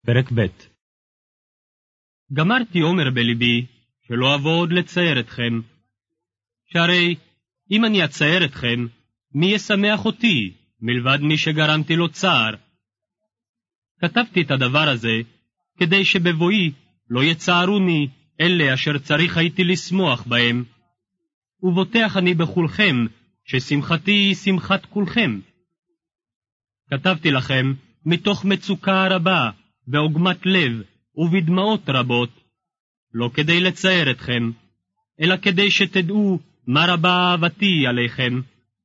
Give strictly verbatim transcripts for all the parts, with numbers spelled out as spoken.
פרק ב'. גמרתי אומר בליבי, שלא אבוא עוד לצייר אתכם. שהרי אם אני אצייר אתכם, מי ישמח אותי, מלבד מי שגרמתי לו צער? כתבתי את הדבר הזה, כדי שבבואי לא יצערוני אלה אשר צריך הייתי לשמוח בהם. ובוטח אני בכולכם, ששמחתי היא שמחת כולכם. כתבתי לכם מתוך מצוקה רבה, בעוגמת לב ובדמעות רבות, לא כדי לצייר אתכם, אלא כדי שתדעו מה רבה אהבתי עליכם.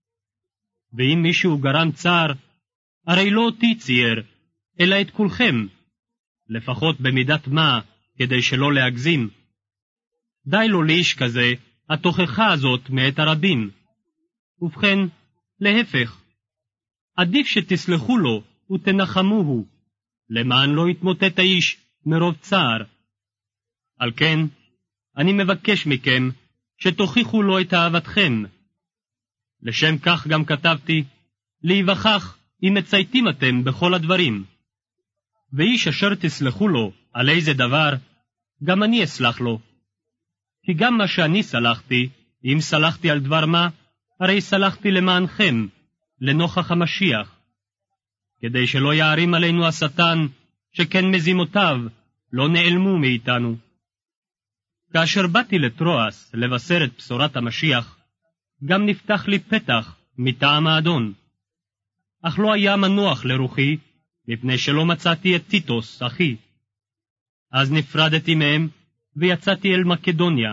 ואם מישהו גרם צער, הרי לא אותי צייר, אלא את כולכם, לפחות במידת מה, כדי שלא להגזים. די לו לאיש כזה, התוכחה הזאת מאת הרבים. ובכן, להפך, עדיף שתסלחו לו ותנחמוהו, למען לא יתמוטט האיש מרוב צער. על כן, אני מבקש מכם שתוכיחו לו את אהבתכם. לשם כך גם כתבתי, להיווכח אם מצייתים אתם בכל הדברים. ואיש אשר תסלחו לו על איזה דבר, גם אני אסלח לו. כי גם מה שאני סלחתי, אם סלחתי על דבר מה, הרי סלחתי למענכם, לנוכח המשיח. כדי שלא יערים עלינו השטן, שכן מזימותיו לא נעלמו מאיתנו. כאשר באתי לטרואס לבשר את בשורת המשיח, גם נפתח לי פתח מטעם האדון. אך לא היה מנוח לרוחי, מפני שלא מצאתי את טיטוס, אחי. אז נפרדתי מהם, ויצאתי אל מקדוניה.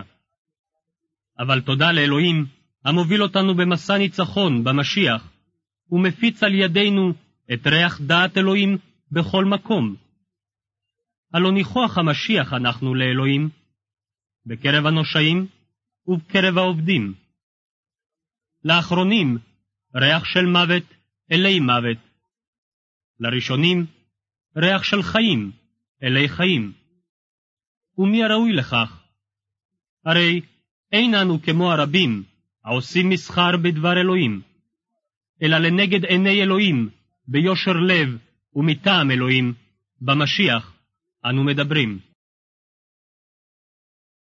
אבל תודה לאלוהים, המוביל אותנו במסע ניצחון במשיח, ומפיץ על ידינו את ריח דעת אלוהים בכל מקום. הלא ניחוח המשיח אנחנו לאלוהים, בקרב הנושאים ובקרב העובדים. לאחרונים, ריח של מוות אלי מוות. לראשונים, ריח של חיים אלי חיים. ומי הראוי לכך? הרי אין אנו כמו הרבים, העושים מסחר בדבר אלוהים, אלא לנגד עיני אלוהים, ביושר לב ומטעם אלוהים, במשיח אנו מדברים.